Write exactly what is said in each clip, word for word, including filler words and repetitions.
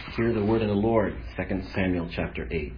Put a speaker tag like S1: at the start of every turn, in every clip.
S1: Hear the word of the Lord, Second Samuel chapter eight.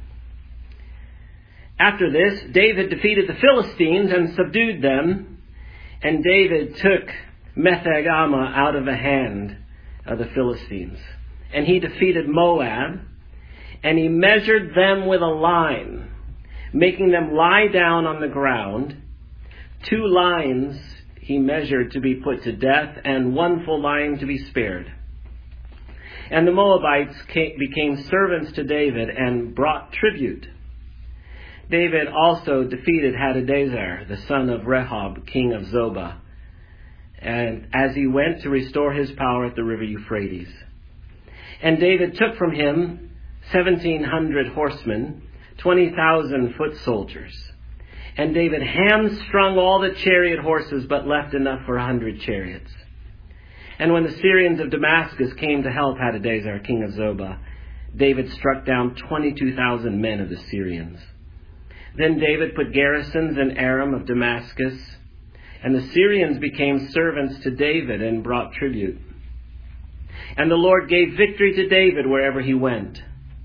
S1: After this, David defeated the Philistines and subdued them, and David took Metheg-ammah out of the hand of the Philistines. And he defeated Moab, and he measured them with a line, making them lie down on the ground. Two lines he measured to be put to death, and one full line to be spared. And the Moabites came, became servants to David and brought tribute. David also defeated Hadadezer, the son of Rehob, king of Zobah, and as he went to restore his power at the river Euphrates. And David took from him seventeen hundred horsemen, twenty thousand foot soldiers. And David hamstrung all the chariot horses, but left enough for a hundred chariots. And when the Syrians of Damascus came to help Hadadezer, king of Zobah, David struck down twenty-two thousand men of the Syrians. Then David put garrisons in Aram of Damascus, and the Syrians became servants to David and brought tribute. And the Lord gave victory to David wherever he went.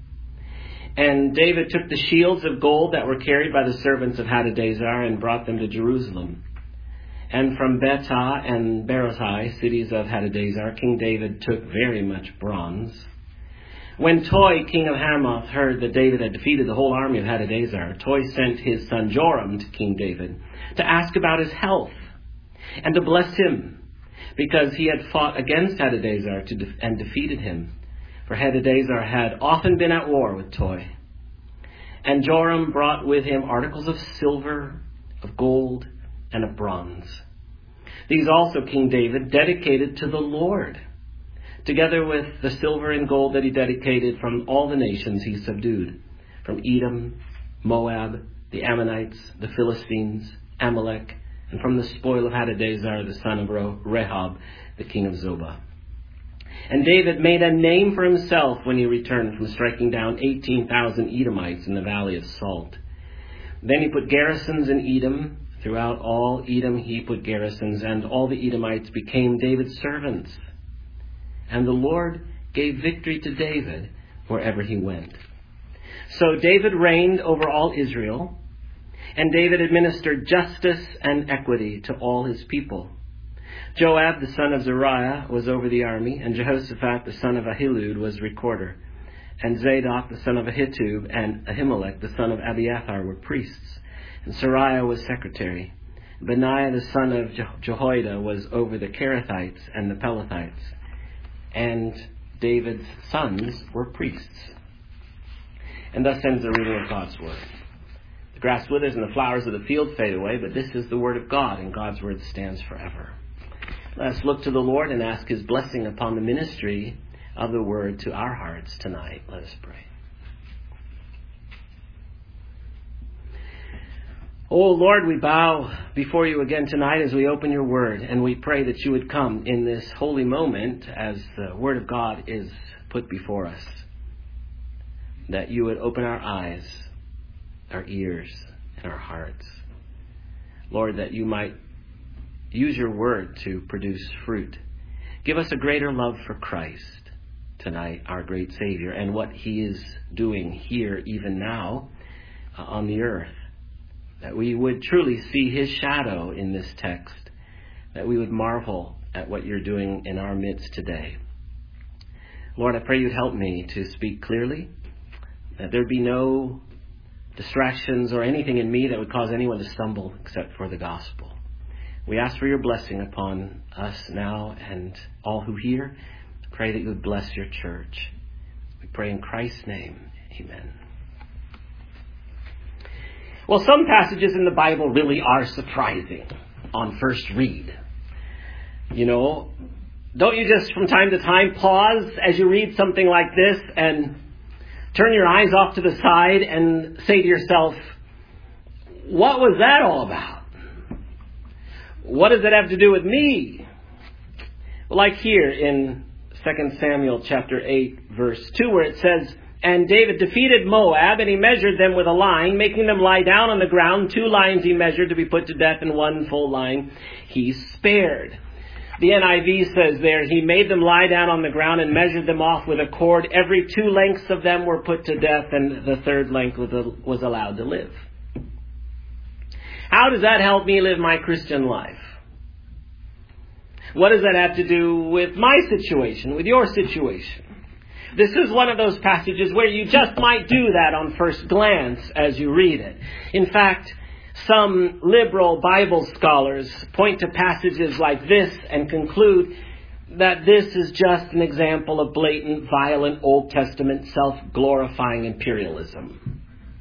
S1: And David took the shields of gold that were carried by the servants of Hadadezer and brought them to Jerusalem. And from Betah and Berothai, cities of Hadadezer, King David took very much bronze. When Toi, king of Hamath, heard that David had defeated the whole army of Hadadezer, Toi sent his son Joram to King David to ask about his health and to bless him, because he had fought against Hadadezer to de- and defeated him. For Hadadezer had often been at war with Toi. And Joram brought with him articles of silver, of gold, and of bronze. These also King David dedicated to the Lord, together with the silver and gold that he dedicated from all the nations he subdued, from Edom, Moab, the Ammonites, the Philistines, Amalek, and from the spoil of Hadadezer, the son of Rehob, the king of Zobah. And David made a name for himself when he returned from striking down eighteen thousand Edomites in the valley of Salt. Then he put garrisons in Edom. Throughout all Edom he put garrisons, and all the Edomites became David's servants. And the Lord gave victory to David wherever he went. So David reigned over all Israel, and David administered justice and equity to all his people. Joab, the son of Zeruiah, was over the army, and Jehoshaphat, the son of Ahilud, was recorder. And Zadok, the son of Ahitub, and Ahimelech, the son of Abiathar, were priests. And Sariah was secretary. Benaiah, the son of Jehoiada, was over the Kerethites and the Pelethites. And David's sons were priests. And thus ends the reading of God's word. The grass withers and the flowers of the field fade away, but this is the word of God, and God's word stands forever. Let us look to the Lord and ask his blessing upon the ministry of the word to our hearts tonight. Let us pray. Oh Lord, we bow before you again tonight as we open your word, and we pray that you would come in this holy moment as the word of God is put before us, that you would open our eyes, our ears, and our hearts. Lord, that you might use your word to produce fruit. Give us a greater love for Christ tonight, our great Savior, and what he is doing here even now uh, on the earth. That we would truly see his shadow in this text. That we would marvel at what you're doing in our midst today. Lord, I pray you'd help me to speak clearly. That there be no distractions or anything in me that would cause anyone to stumble except for the gospel. We ask for your blessing upon us now and all who hear. Pray that you would bless your church. We pray in Christ's name. Amen. Well, some passages in the Bible really are surprising on first read. You know, don't you just from time to time pause as you read something like this and turn your eyes off to the side and say to yourself, what was that all about? What does it have to do with me? Well, like here in Second Samuel chapter eight, verse two, where it says, and David defeated Moab, and he measured them with a line, making them lie down on the ground. Two lines he measured to be put to death, and one full line he spared. The N I V says there, he made them lie down on the ground and measured them off with a cord. Every two lengths of them were put to death, and the third length was, was allowed to live. How does that help me live my Christian life? What does that have to do with my situation, with your situation? This is one of those passages where you just might do that on first glance as you read it. In fact, some liberal Bible scholars point to passages like this and conclude that this is just an example of blatant, violent, Old Testament self-glorifying imperialism.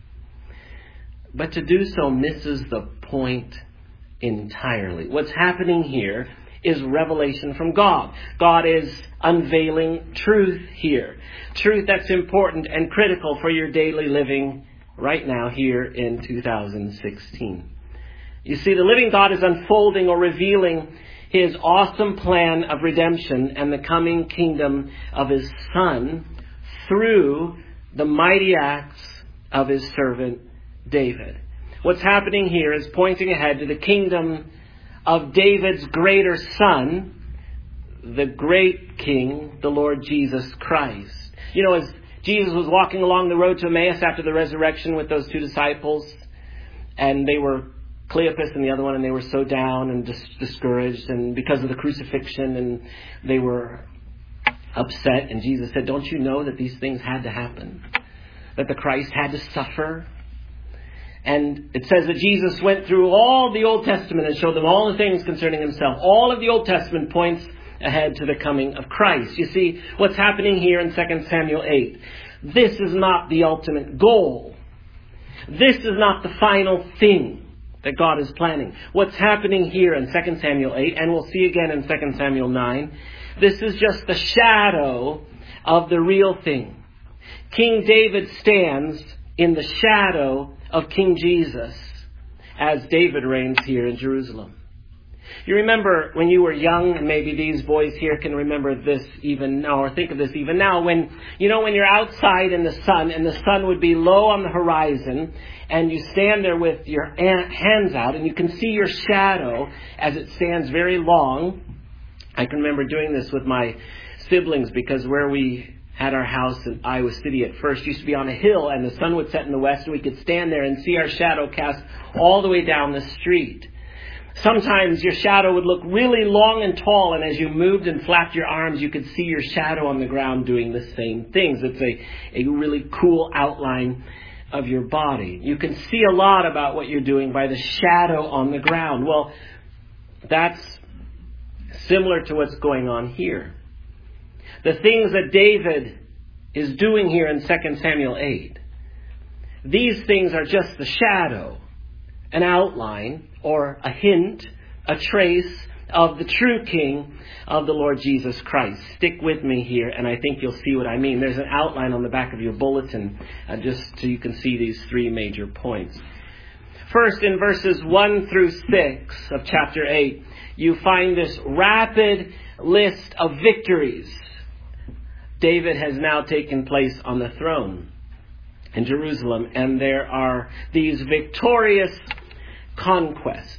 S1: But to do so misses the point entirely. What's happening here is revelation from God. God is unveiling truth here. Truth that's important and critical for your daily living right now here in two thousand sixteen. You see, the living God is unfolding or revealing His awesome plan of redemption and the coming kingdom of His Son through the mighty acts of His servant David. What's happening here is pointing ahead to the kingdom of David's greater son, the great King, the Lord Jesus Christ. You know, as Jesus was walking along the road to Emmaus after the resurrection with those two disciples, and they were Cleopas and the other one, and they were so down and dis- discouraged and because of the crucifixion, and they were upset, and Jesus said, don't you know that these things had to happen? That the Christ had to suffer? And it says that Jesus went through all the Old Testament and showed them all the things concerning Himself. All of the Old Testament points ahead to the coming of Christ. You see, what's happening here in Second Samuel eight, this is not the ultimate goal. This is not the final thing that God is planning. What's happening here in Second Samuel eight, and we'll see again in Second Samuel nine, this is just the shadow of the real thing. King David stands in the shadow of King Jesus as David reigns here in Jerusalem. You remember when you were young, and maybe these boys here can remember this even now, or think of this even now, when, you know, when you're outside in the sun, and the sun would be low on the horizon, and you stand there with your hands out, and you can see your shadow as it stands very long. I can remember doing this with my siblings, because where we had our house in Iowa City at first used to be on a hill, and the sun would set in the west, and we could stand there and see our shadow cast all the way down the street. Sometimes your shadow would look really long and tall, and as you moved and flapped your arms, you could see your shadow on the ground doing the same things. It's a, a really cool outline of your body. You can see a lot about what you're doing by the shadow on the ground. Well, that's similar to what's going on here. The things that David is doing here in Second Samuel eight, these things are just the shadow, an outline, or a hint, a trace of the true King of the Lord Jesus Christ. Stick with me here, and I think you'll see what I mean. There's an outline on the back of your bulletin, uh, just so you can see these three major points. First, in verses one through six of chapter eight, you find this rapid list of victories. David has now taken place on the throne in Jerusalem, and there are these victorious conquests.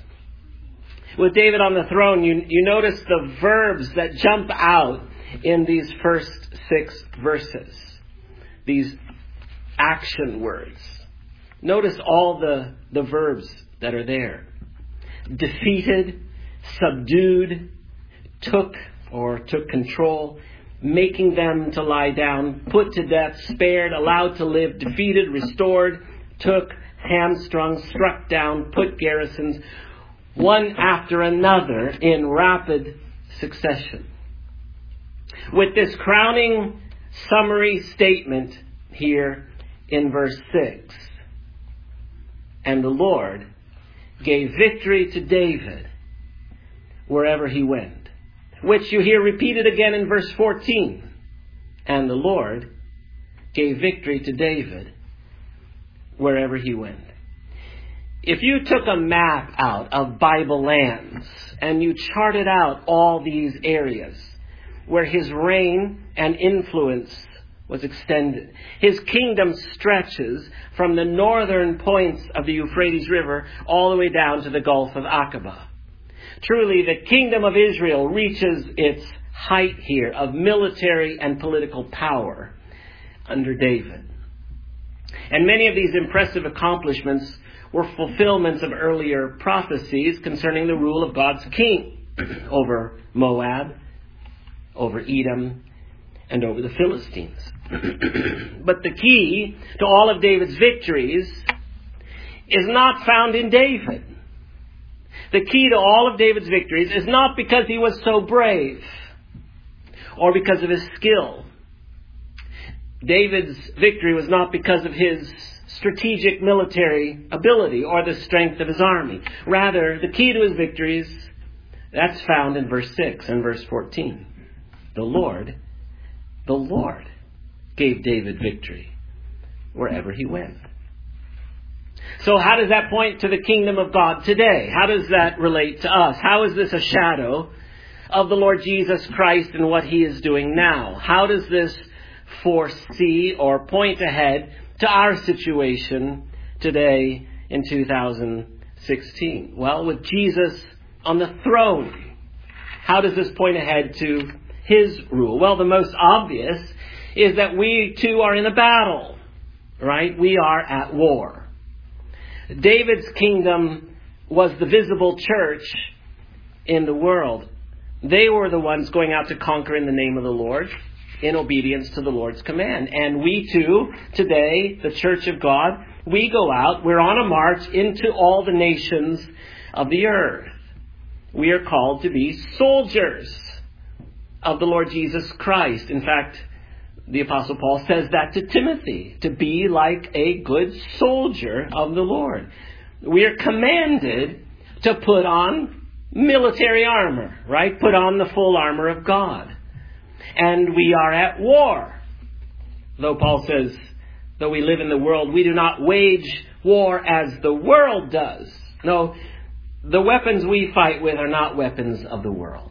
S1: With David on the throne, you, you notice the verbs that jump out in these first six verses. These action words. Notice all the, the verbs that are there. Defeated, subdued, took or took control, making them to lie down, put to death, spared, allowed to live, defeated, restored, took, hamstrung, struck down, put garrisons, one after another in rapid succession. With this crowning summary statement here in verse six, and the Lord gave victory to David wherever he went, which you hear repeated again in verse fourteen. And the Lord gave victory to David wherever he went. If you took a map out of Bible lands and you charted out all these areas where his reign and influence was extended, his kingdom stretches from the northern points of the Euphrates River all the way down to the Gulf of Aqaba. Truly, the kingdom of Israel reaches its height here of military and political power under David. And many of these impressive accomplishments were fulfillments of earlier prophecies concerning the rule of God's king over Moab, over Edom, and over the Philistines. But the key to all of David's victories is not found in David. The key to all of David's victories is not because he was so brave or because of his skill. David's victory was not because of his strategic military ability or the strength of his army. Rather, the key to his victories, that's found in verse six and verse fourteen. The Lord, the Lord gave David victory wherever he went. So how does that point to the kingdom of God today? How does that relate to us? How is this a shadow of the Lord Jesus Christ and what he is doing now? How does this foresee or point ahead to our situation today in two thousand sixteen? Well, with Jesus on the throne, how does this point ahead to his rule? Well, the most obvious is that we too are in a battle, right? We are at war. David's kingdom was the visible church in the world. They were the ones going out to conquer in the name of the Lord, in obedience to the Lord's command. And we too, today, the church of God, we go out, we're on a march into all the nations of the earth. We are called to be soldiers of the Lord Jesus Christ. In fact, the Apostle Paul says that to Timothy, to be like a good soldier of the Lord. We are commanded to put on military armor, right? Put on the full armor of God. And we are at war. Though Paul says, though we live in the world, we do not wage war as the world does. No, the weapons we fight with are not weapons of the world.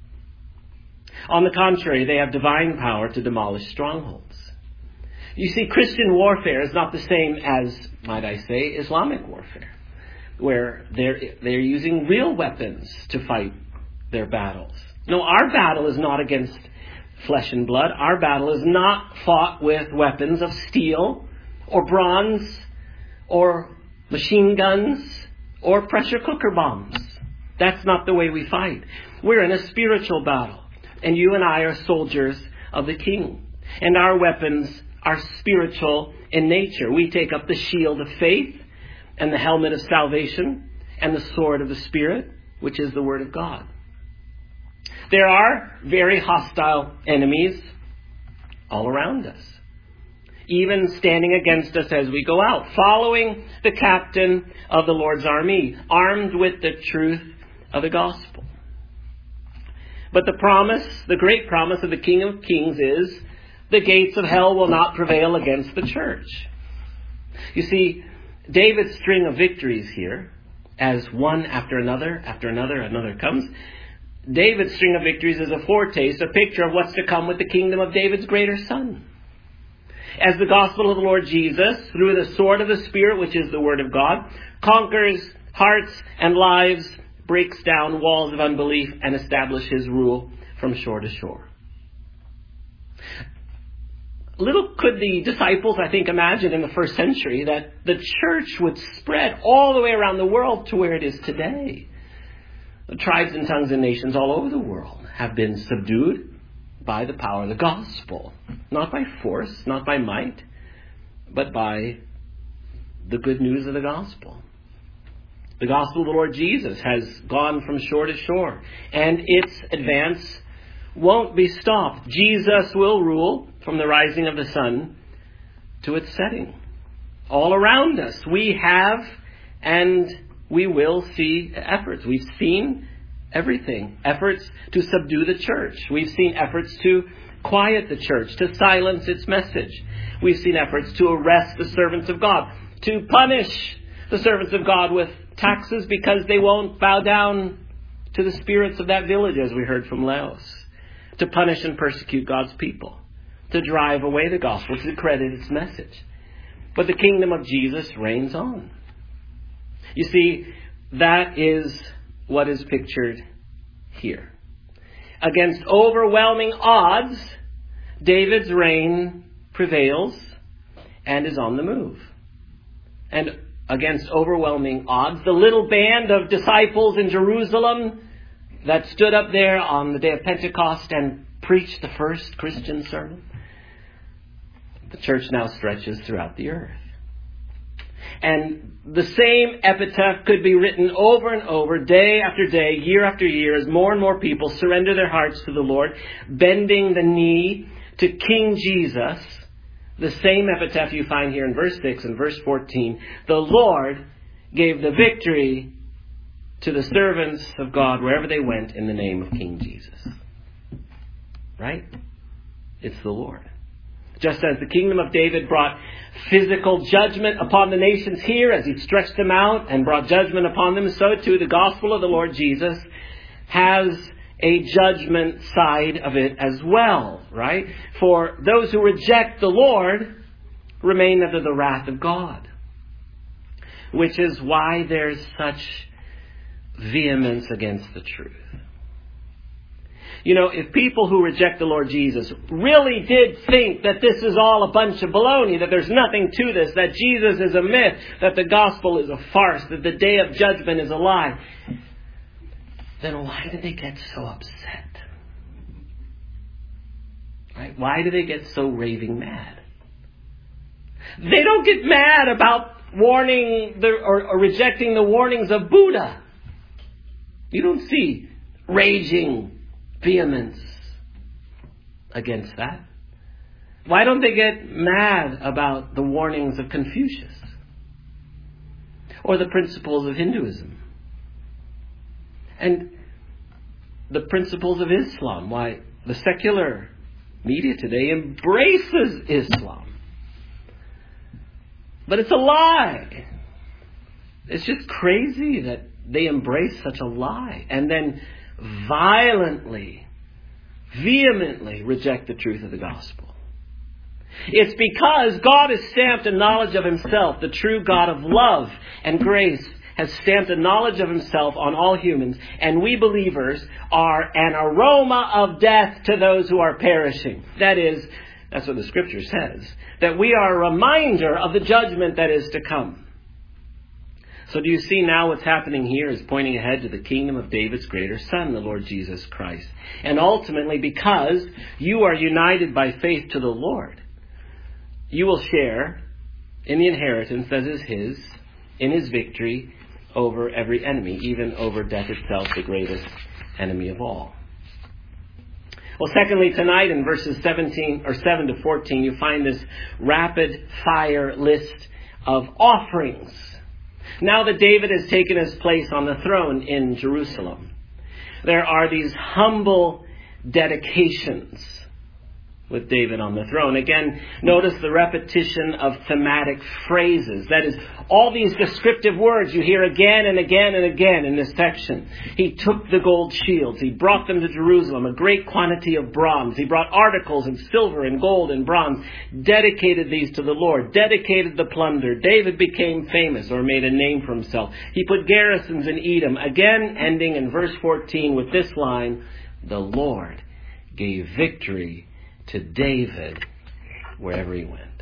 S1: On the contrary, they have divine power to demolish strongholds. You see, Christian warfare is not the same as, might I say, Islamic warfare, where they're, they're using real weapons to fight their battles. No, our battle is not against flesh and blood. Our battle is not fought with weapons of steel or bronze or machine guns or pressure cooker bombs. That's not the way we fight. We're in a spiritual battle. And you and I are soldiers of the King. And our weapons are spiritual in nature. We take up the shield of faith and the helmet of salvation and the sword of the Spirit, which is the Word of God. There are very hostile enemies all around us, even standing against us as we go out, following the captain of the Lord's army, armed with the truth of the gospel. But the promise, the great promise of the King of Kings is the gates of hell will not prevail against the church. You see, David's string of victories here, as one after another, after another, another comes, David's string of victories is a foretaste, a picture of what's to come with the kingdom of David's greater son. As the gospel of the Lord Jesus, through the sword of the Spirit, which is the Word of God, conquers hearts and lives, breaks down walls of unbelief, and establishes rule from shore to shore. Little could the disciples, I think, imagine in the first century that the church would spread all the way around the world to where it is today. The tribes and tongues and nations all over the world have been subdued by the power of the gospel. Not by force, not by might, but by the good news of the gospel. The gospel of the Lord Jesus has gone from shore to shore, and its advance won't be stopped. Jesus will rule from the rising of the sun to its setting. All around us, we have and we will see efforts. We've seen everything. Efforts to subdue the church. We've seen efforts to quiet the church, to silence its message. We've seen efforts to arrest the servants of God, to punish the servants of God with taxes because they won't bow down to the spirits of that village, as we heard from Laos, to punish and persecute God's people, to drive away the gospel, to discredit its message. But the kingdom of Jesus reigns on. You see, that is what is pictured here. Against overwhelming odds, David's reign prevails and is on the move. And against overwhelming odds, the little band of disciples in Jerusalem that stood up there on the day of Pentecost and preached the first Christian sermon, the church now stretches throughout the earth. And the same epitaph could be written over and over, day after day, year after year, as more and more people surrender their hearts to the Lord, bending the knee to King Jesus. The same epitaph you find here in verse six and verse fourteen. The Lord gave the victory to the servants of God wherever they went in the name of King Jesus. Right? It's the Lord. Just as the kingdom of David brought physical judgment upon the nations here as he stretched them out and brought judgment upon them, so too the gospel of the Lord Jesus has a judgment side of it as well, right? For those who reject the Lord remain under the wrath of God, which is why there's such vehemence against the truth. You know, if people who reject the Lord Jesus really did think that this is all a bunch of baloney, that there's nothing to this, that Jesus is a myth, that the gospel is a farce, that the day of judgment is a lie, then why do they get so upset? Right? Why do they get so raving mad? They don't get mad about warning the, or, or rejecting the warnings of Buddha. You don't see raging vehemence against that. Why don't they get mad about the warnings of Confucius or the principles of Hinduism and the principles of Islam? Why, the secular media today embraces Islam, but it's a lie. It's just crazy that they embrace such a lie and then violently, vehemently reject the truth of the gospel. It's because God has stamped a knowledge of himself, the true God of love and grace has stamped a knowledge of himself on all humans, and we believers are an aroma of death to those who are perishing. That is, that's what the scripture says, that we are a reminder of the judgment that is to come. So do you see now what's happening here is pointing ahead to the kingdom of David's greater son, the Lord Jesus Christ. And ultimately, because you are united by faith to the Lord, you will share in the inheritance that is his, in his victory over every enemy, even over death itself, the greatest enemy of all. Well, secondly, tonight in verses seventeen or seven to fourteen, you find this rapid fire list of offerings. Now that David has taken his place on the throne in Jerusalem, there are these humble dedications with David on the throne. Again, notice the repetition of thematic phrases. That is, all these descriptive words you hear again and again and again in this section. He took the gold shields. He brought them to Jerusalem, a great quantity of bronze. He brought articles of silver and gold and bronze, dedicated these to the Lord, dedicated the plunder. David became famous or made a name for himself. He put garrisons in Edom, again ending in verse fourteen with this line, the Lord gave victory to David wherever he went.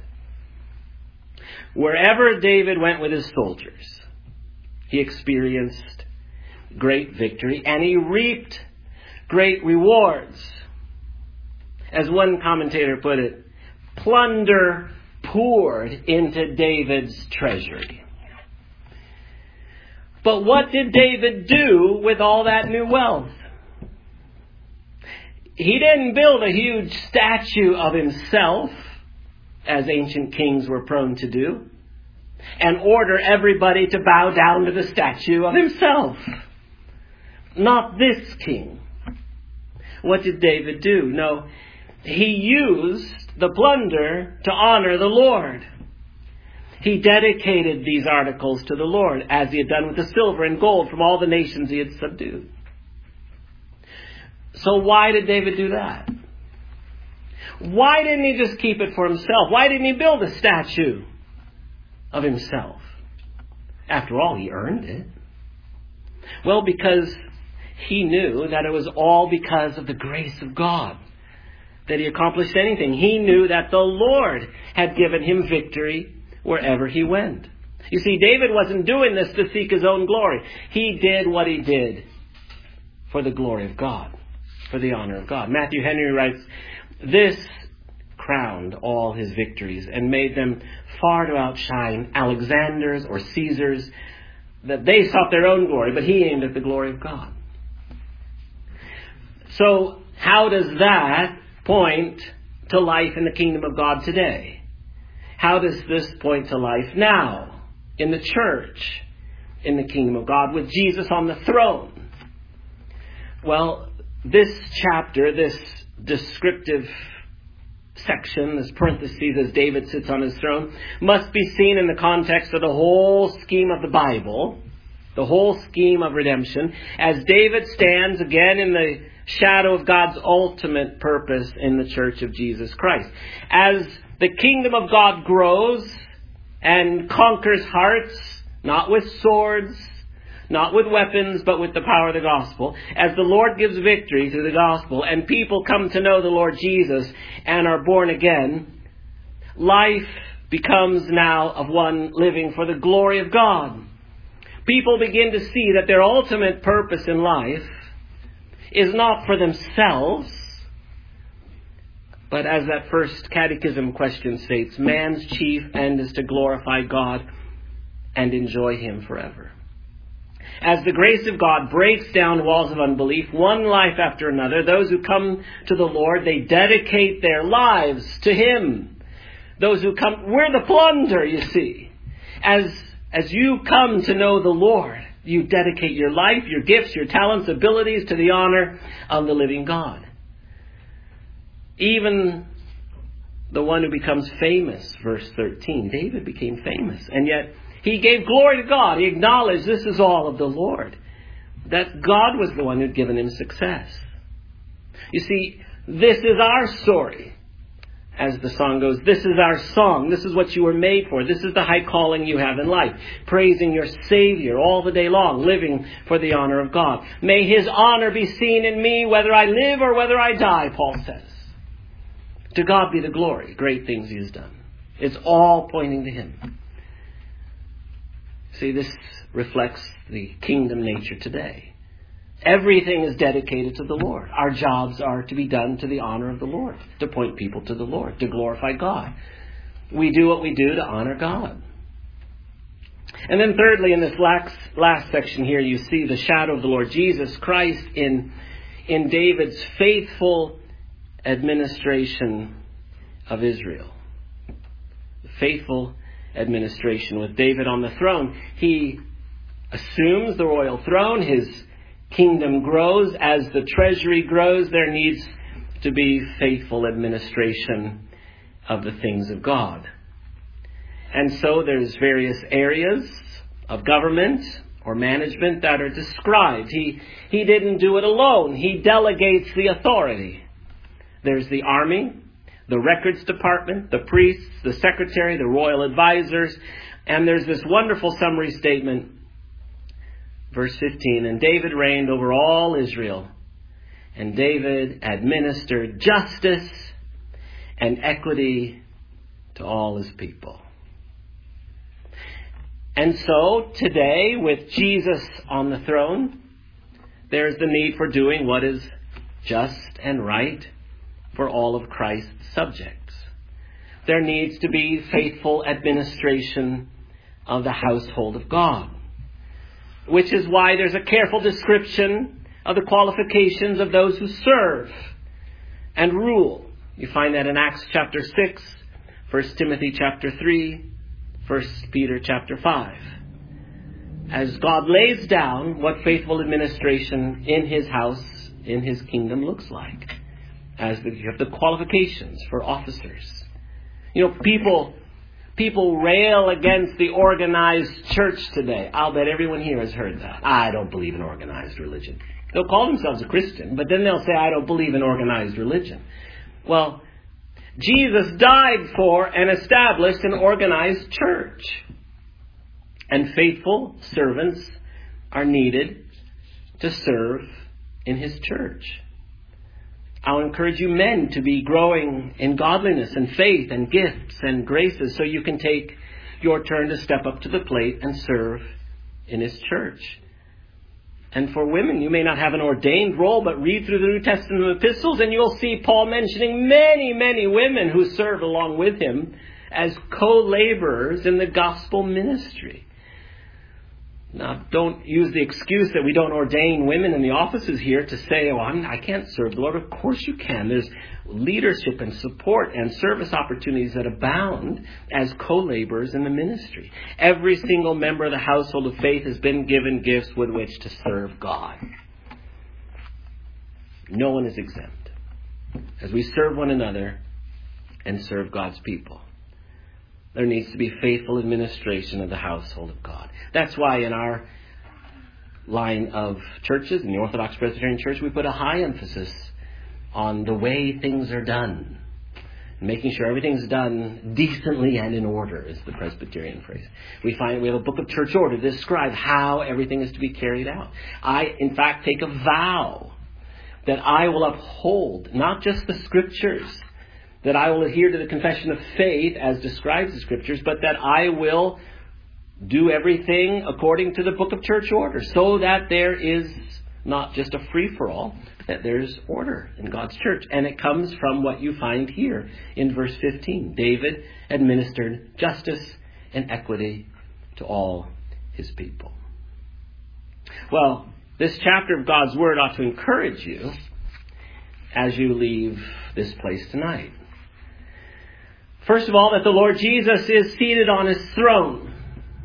S1: Wherever David went with his soldiers, he experienced great victory and he reaped great rewards. As one commentator put it, plunder poured into David's treasury. But what did David do with all that new wealth? He didn't build a huge statue of himself, as ancient kings were prone to do, and order everybody to bow down to the statue of himself. Not this king. What did David do? No, he used the plunder to honor the Lord. He dedicated these articles to the Lord, as he had done with the silver and gold from all the nations he had subdued. So why did David do that? Why didn't he just keep it for himself? Why didn't he build a statue of himself? After all, he earned it. Well, because he knew that it was all because of the grace of God that he accomplished anything. He knew that the Lord had given him victory wherever he went. You see, David wasn't doing this to seek his own glory. He did what he did for the glory of God, for the honor of God. Matthew Henry writes, "This crowned all his victories and made them far to outshine Alexander's or Caesar's, that they sought their own glory, but he aimed at the glory of God." So, how does that point to life in the kingdom of God today? How does this point to life now in the church, in the kingdom of God, with Jesus on the throne? Well, this chapter, this descriptive section, this parentheses as David sits on his throne, must be seen in the context of the whole scheme of the Bible, the whole scheme of redemption, as David stands again in the shadow of God's ultimate purpose in the church of Jesus Christ. As the kingdom of God grows and conquers hearts, not with swords, not with weapons, but with the power of the gospel, as the Lord gives victory through the gospel and people come to know the Lord Jesus and are born again, life becomes now of one living for the glory of God. People begin to see that their ultimate purpose in life is not for themselves, but as that first catechism question states, man's chief end is to glorify God and enjoy him forever. As the grace of God breaks down walls of unbelief, one life after another, those who come to the Lord, they dedicate their lives to him. Those who come, we're the plunder, you see. As, as you come to know the Lord, you dedicate your life, your gifts, your talents, abilities to the honor of the living God. Even the one who becomes famous, verse thirteen, David became famous, and yet he gave glory to God. He acknowledged this is all of the Lord, that God was the one who'd given him success. You see, this is our story. As the song goes, this is our song. This is what you were made for. This is the high calling you have in life. Praising your Savior all the day long, living for the honor of God. May his honor be seen in me, whether I live or whether I die, Paul says. To God be the glory. Great things he has done. It's all pointing to him. See, this reflects the kingdom nature today. Everything is dedicated to the Lord. Our jobs are to be done to the honor of the Lord, to point people to the Lord, to glorify God. We do what we do to honor God. And then thirdly, in this last, last section here, you see the shadow of the Lord Jesus Christ in, in David's faithful administration of Israel. The faithful administration with David on the throne. He assumes the royal throne. His kingdom grows. As the treasury grows, there needs to be faithful administration of the things of God. And so there's various areas of government or management that are described. He, he didn't do it alone. He delegates the authority. There's the army, the records department, the priests, the secretary, the royal advisors, and there's this wonderful summary statement. Verse fifteen, and David reigned over all Israel, and David administered justice and equity to all his people. And so, today, with Jesus on the throne, there's the need for doing what is just and right for all of Christ's subjects. There needs to be faithful administration of the household of God. Which is why there's a careful description of the qualifications of those who serve and rule. You find that in Acts chapter six, First Timothy chapter three, First Peter chapter five. As God lays down what faithful administration in his house, in his kingdom looks like. As the, you have the qualifications for officers. You know, people... People rail against the organized church today. I'll bet everyone here has heard that. I don't believe in organized religion. They'll call themselves a Christian, but then they'll say, I don't believe in organized religion. Well, Jesus died for and established an organized church. And faithful servants are needed to serve in his church. I'll encourage you men to be growing in godliness and faith and gifts and graces so you can take your turn to step up to the plate and serve in his church. And for women, you may not have an ordained role, but read through the New Testament epistles and you'll see Paul mentioning many, many women who serve along with him as co-laborers in the gospel ministry. Now, don't use the excuse that we don't ordain women in the offices here to say, oh, I'm, I can't serve the Lord. Of course you can. There's leadership and support and service opportunities that abound as co-laborers in the ministry. Every single member of the household of faith has been given gifts with which to serve God. No one is exempt as we serve one another and serve God's people. There needs to be faithful administration of the household of God. That's why in our line of churches, in the Orthodox Presbyterian Church, we put a high emphasis on the way things are done. Making sure everything's done decently and in order is the Presbyterian phrase. We find we have a book of church order that describes how everything is to be carried out. I, in fact, take a vow that I will uphold not just the Scriptures, that I will adhere to the confession of faith as describes the Scriptures, but that I will do everything according to the book of church order, so that there is not just a free-for-all, that there's order in God's church. And it comes from what you find here in verse fifteen. David administered justice and equity to all his people. Well, this chapter of God's Word ought to encourage you as you leave this place tonight. First of all, that the Lord Jesus is seated on his throne,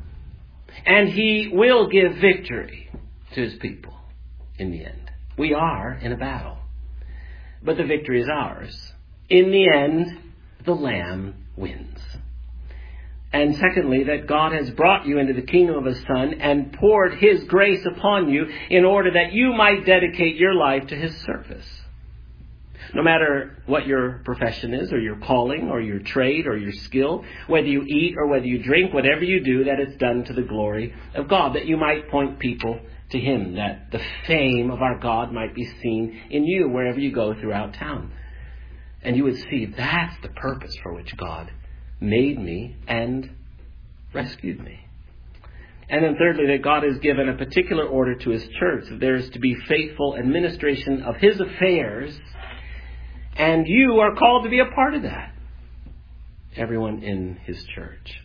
S1: and he will give victory to his people in the end. We are in a battle, but the victory is ours. In the end, the Lamb wins. And secondly, that God has brought you into the kingdom of his Son and poured his grace upon you in order that you might dedicate your life to his service. No matter what your profession is, or your calling, or your trade, or your skill, whether you eat or whether you drink, whatever you do, that it's done to the glory of God, that you might point people to him, that the fame of our God might be seen in you wherever you go throughout town. And you would see that's the purpose for which God made me and rescued me. And then thirdly, that God has given a particular order to his church, that there is to be faithful administration of his affairs, and you are called to be a part of that. Everyone in his church.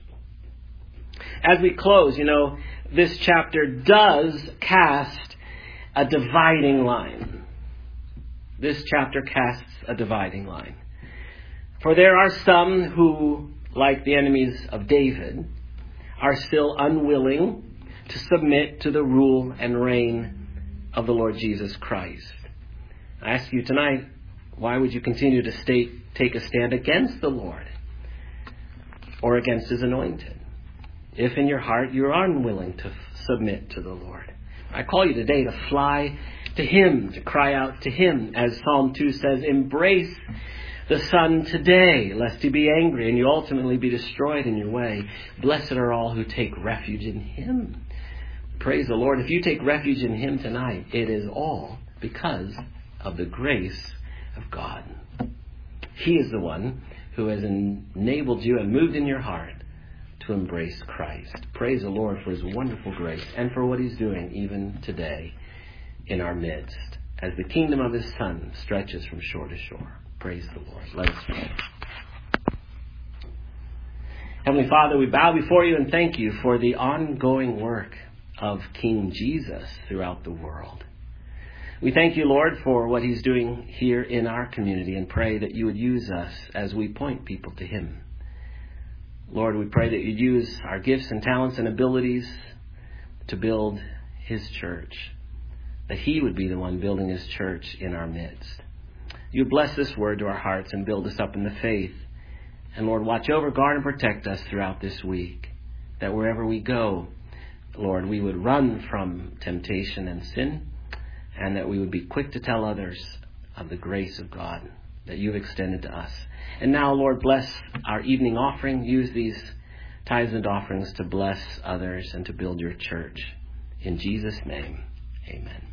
S1: As we close, you know, this chapter does cast a dividing line. This chapter casts a dividing line. For there are some who, like the enemies of David, are still unwilling to submit to the rule and reign of the Lord Jesus Christ. I ask you tonight, why would you continue to state, take a stand against the Lord or against his anointed, if in your heart you are unwilling to submit to the Lord? I call you today to fly to him, to cry out to him. As Psalm two says, embrace the Son today, lest he be angry and you ultimately be destroyed in your way. Blessed are all who take refuge in him. Praise the Lord. If you take refuge in him tonight, it is all because of the grace of God. He is the one who has enabled you and moved in your heart to embrace Christ. Praise the Lord for his wonderful grace and for what he's doing even today in our midst as the kingdom of his Son stretches from shore to shore. Praise the Lord. Let us pray. Heavenly Father, we bow before you and thank you for the ongoing work of King Jesus throughout the world. We thank you, Lord, for what he's doing here in our community and pray that you would use us as we point people to him. Lord, we pray that you'd use our gifts and talents and abilities to build his church, that he would be the one building his church in our midst. You bless this word to our hearts and build us up in the faith. And Lord, watch over, guard, and protect us throughout this week, that wherever we go, Lord, we would run from temptation and sin, and that we would be quick to tell others of the grace of God that you've extended to us. And now, Lord, bless our evening offering. Use these tithes and offerings to bless others and to build your church. In Jesus' name, amen.